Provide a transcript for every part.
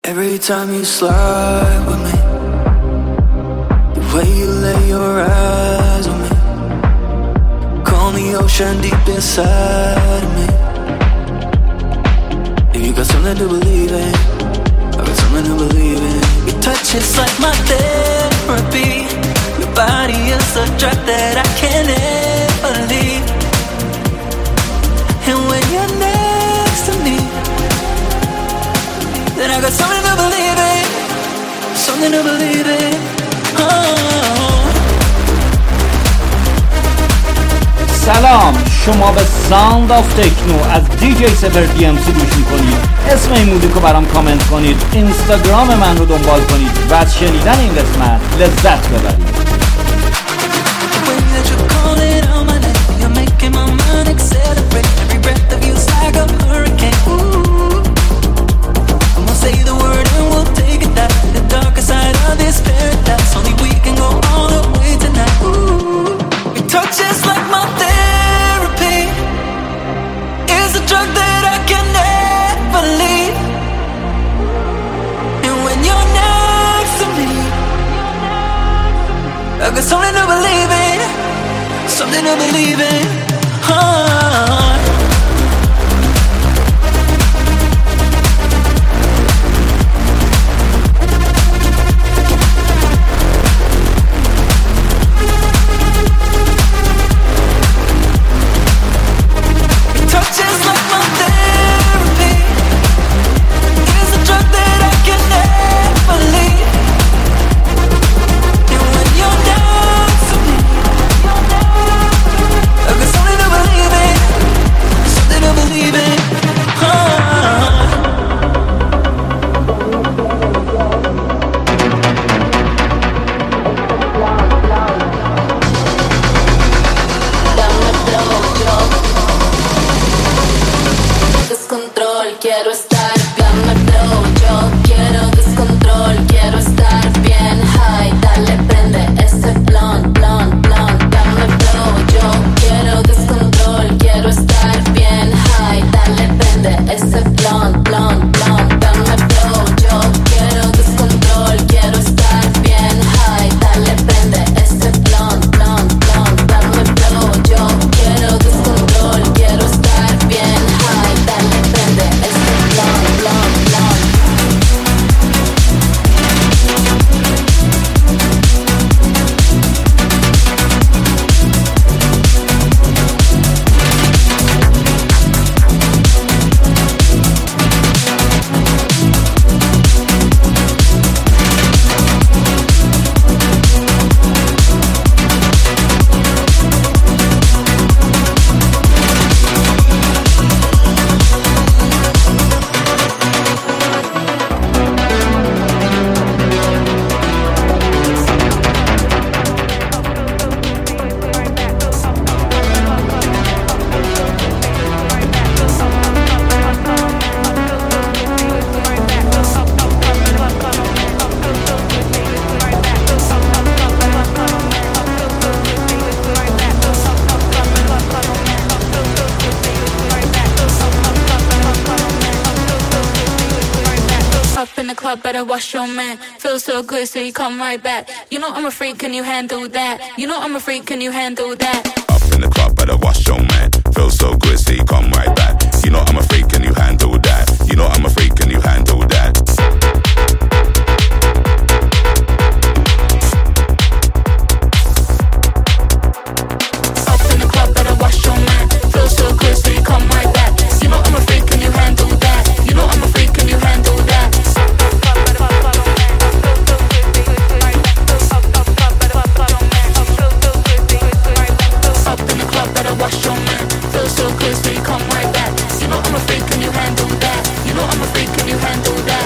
Every time you slide with me, the way you lay your eyes on me, calm the ocean deep inside of me. If you got something to believe in, I got something to believe in. Your touch is like my therapy. Your body is a drug that I can't ever leave. And when you're next to me, then I got something to believe in. Something to believe in. سلام، شما به ساوند آف تکنو از دیجی سپر دی ام سی گوش میکنید. اسم این موزیک رو برام کامنت کنید، اینستاگرام من رو دنبال کنید و از شنیدن این قسمت لذت ببرید. Say the word and we'll take it that the darker side of this paradise. Only we can go all the way tonight. Ooh, your touch is like my therapy. It's a drug that I can never leave. And when you're next to me, I got something to believe in. Something to believe in. Better wash your man. Feels so good, so you come right back. You know I'm a freak, can you handle that? You know I'm a freak, can you handle that? Up in the club, better wash your man. Feels so good, so you come right back. You know I'm a freak, can you handle that? You know I'm a freak, can you handle that? Up in the club, better wash your man. Feels so good, so you come right back. You know I'm a freak, can you handle that? You know I'm a freak, can you handle that? Wash your man, feel so good, so you come right back. You know I'm a freak, can you handle that? You know I'm a freak, can you handle that?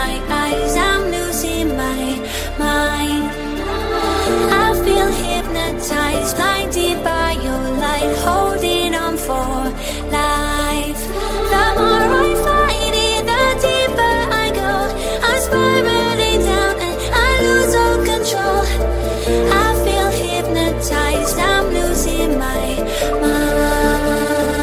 my eyes, I'm losing my mind. I feel hypnotized, blinded by your light, holding on for life. The more I fight it, the deeper I go. I'm spiraling down and I lose all control. I feel hypnotized, I'm losing my mind.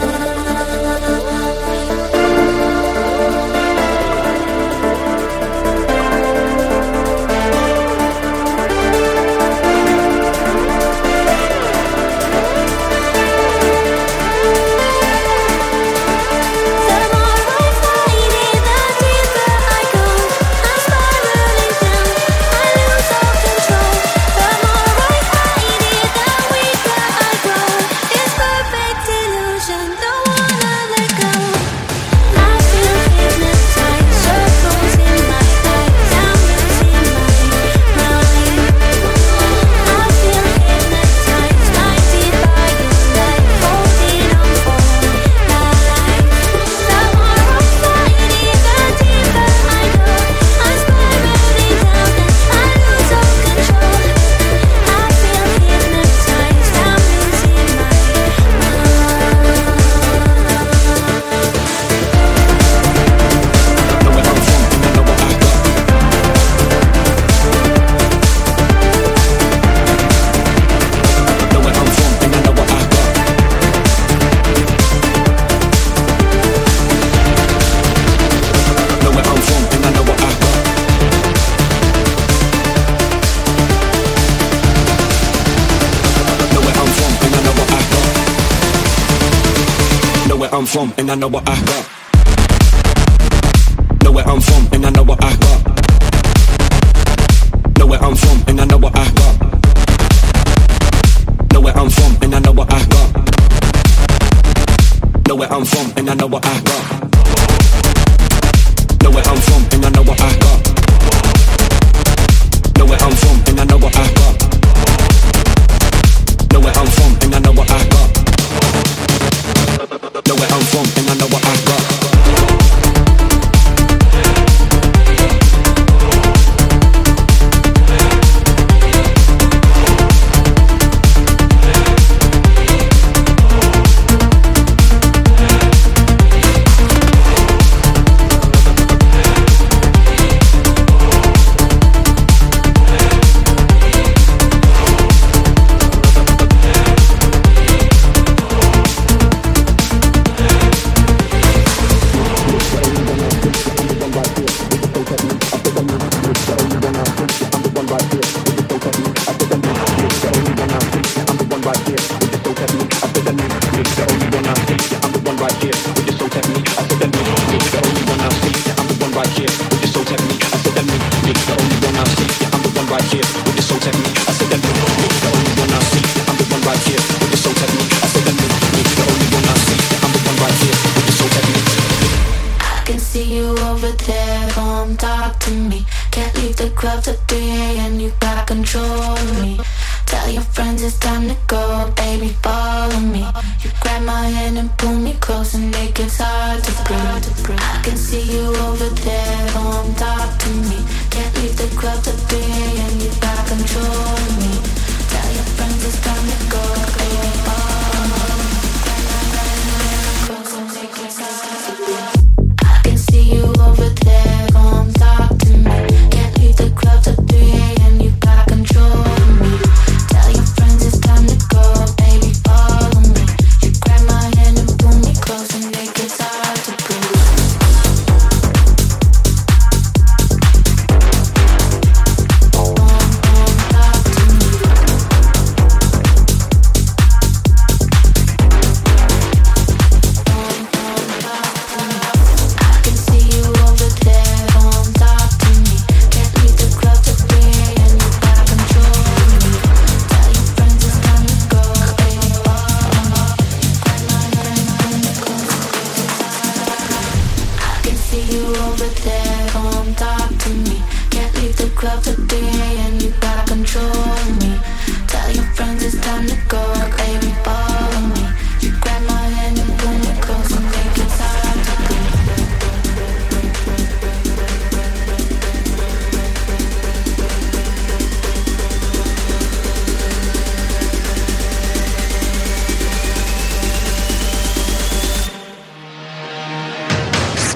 I'm from and I know what I got. Know where I'm from and I know what I got. Know where I'm from and I know what I got. Know where I'm from and I know what I got. Know where I'm from and I know what I got. Know where I'm from and I know what I got. Know where I'm from and I know what I got. Know where I'm from and I know what I got. Know where I'm from and I know what I got.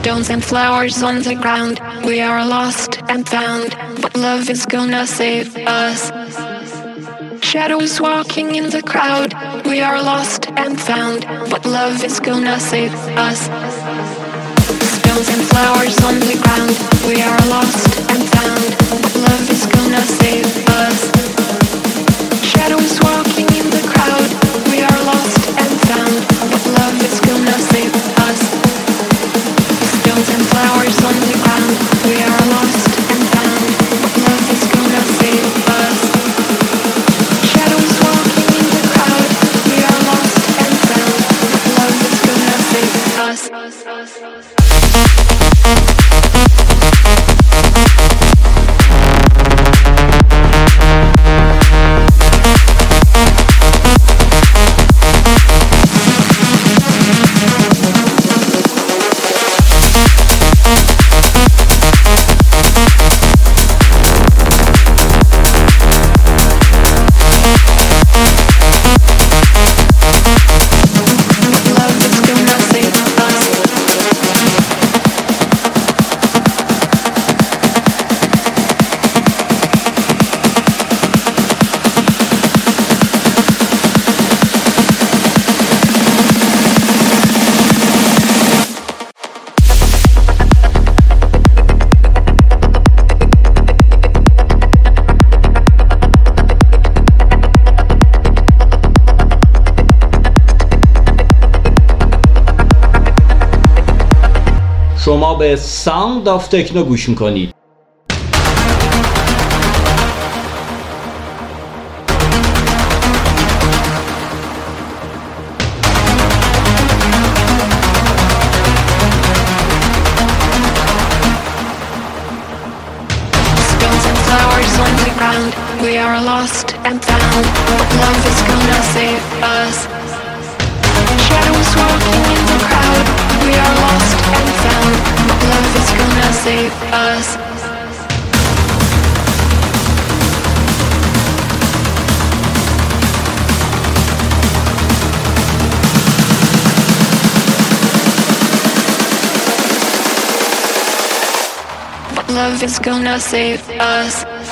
Stones and flowers on the ground. We are lost and found, but love is gonna save us. Shadows walking in the crowd. We are lost and found, but love is gonna save us. Stones and flowers on the ground. We are lost and found, but love is gonna save us. Shadows walking in the crowd. We are lost and found, but love is gonna save us. Stones and flowers on the ground. We are lost and found, but love is gonna save us. Shadows walking in the crowd. We are lost and found, but love is gonna save us. شما به ساوند آف تکنو گوش میکنید. We are lost and found, but love is gonna save us. Shadows walking in the crowd. We are lost and found, but love is gonna save us. But love is gonna save us.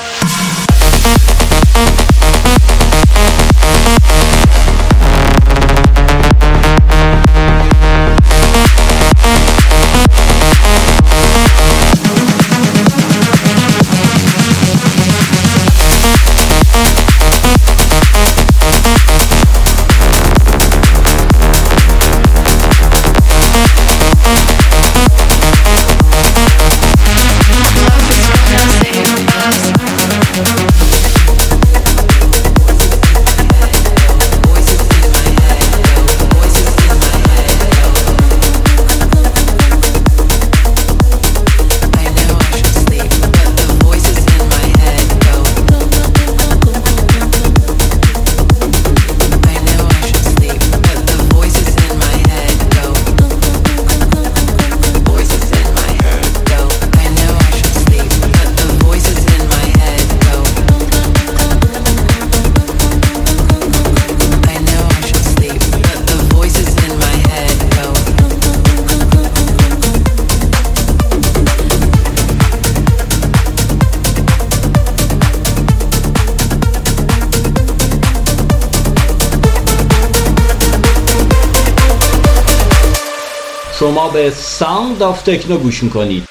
شما به ساوند آف تکنو گوش میکنید.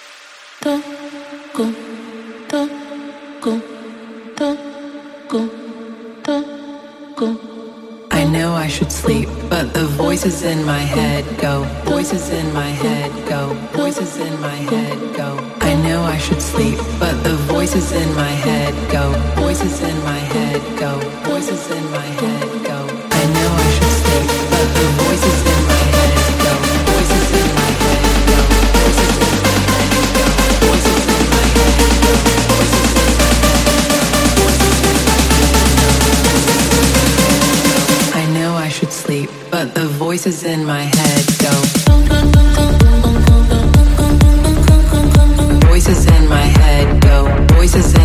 I know I should sleep, but the voices in my head go. Voices in my head go. Voices in my head go. I know I should sleep, but the voices in my head go. Voices in my head go. Voices in my head go. I know I should sleep, but the voices in my head go. Voices in my head go. Voices in my head go. Voices in my head go. Voices in my head go. I know I should sleep, but the voices in my head go. Voices in my head go. Voices in